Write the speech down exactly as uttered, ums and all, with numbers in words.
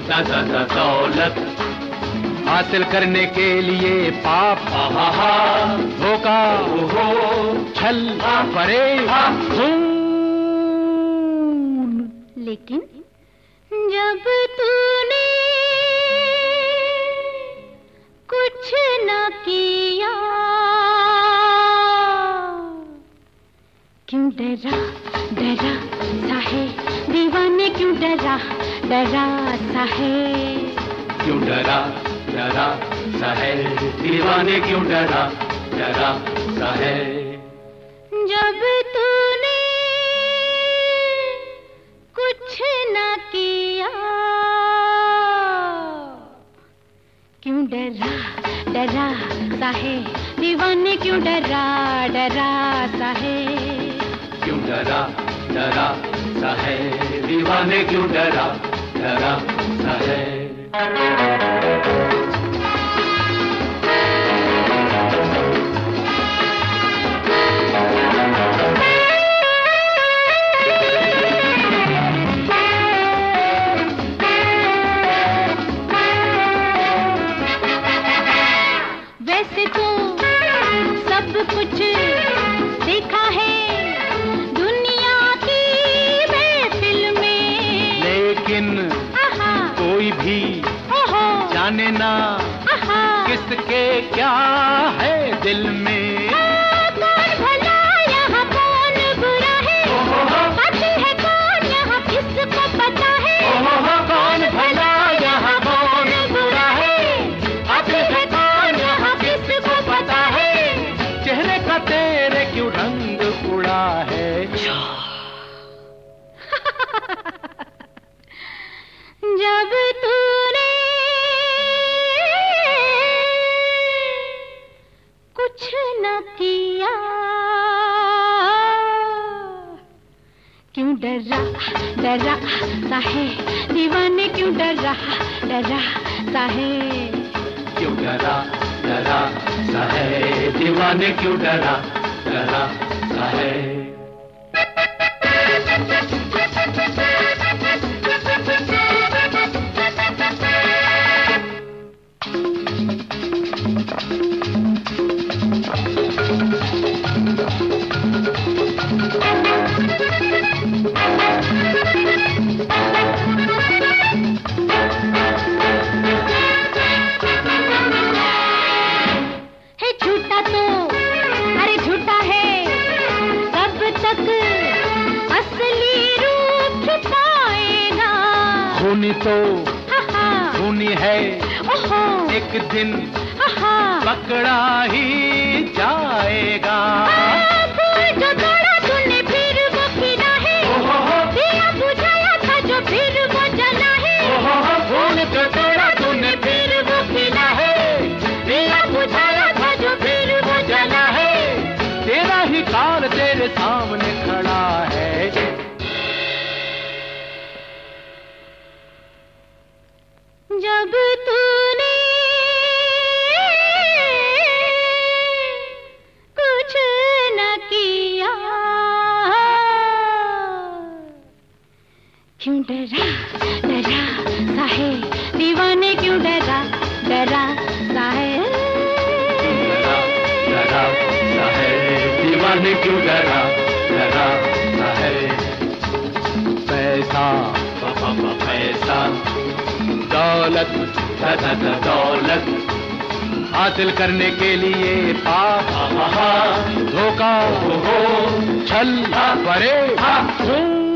The the the दौलत हासिल करने के लिए पाप, धोखा, छल, फरेब, खून। लेकिन जब तूने कुछ न किया, क्यों डरा डरा सा है दीवाने, क्यों डरा डरा सा है, क्यों डरा डरा सा है दीवाने, क्यों डरा डरा सा है। जब तूने कुछ न किया, क्यों डरा डरा सा है दीवाने, क्यों डरा डरा सा है, क्यों डरा डरा सा है दीवाने, क्यों डरा डरा सा है। वैसे तो सब कुछ देखा है दुनिया की महफिल में, लेकिन कोई भी जाने ना किसके क्या है दिल में। कौन भला यहाँ कौन बुरा है, बाकी है कौन यहाँ किसको पता है। कौन भला यहाँ कौन बुरा है, बाकी है कौन यहाँ किसको पता है। चेहरे का तेरे क्यों रंग उड़ा है, जब तूने कुछ न किया, क्यों डरा डरा सा है दीवाने, क्यों डरा डरा सा है, क्यों डरा डरा सा है दीवाने, क्यों डरा डरा सा है। झूठा तो अरे झूठा है, कब तक असली रूप छुपाएगा। खूनी तो खूनी है, एक दिन पकड़ा ही जाएगा। जो तोड़ा तूने फिर वो खिला है, दिया बुझाया था जो फिर वो जला है। फूल जो तोड़ा तूने फिर वो खिला है, दिया बुझाया था जो फिर वो जला है। तेरा ही काल तेरे सामने खड़ा है, जब तूने कुछ न किया, क्यों डरा डरा सा है दीवाने, क्यों डरा डरा सा है, डरा सा है दीवाने, क्यों डरा डरा सा है। पैसा पैसा दौलत दौलत हासिल करने के लिए पाप, धोखा, छल, फरेब, खून।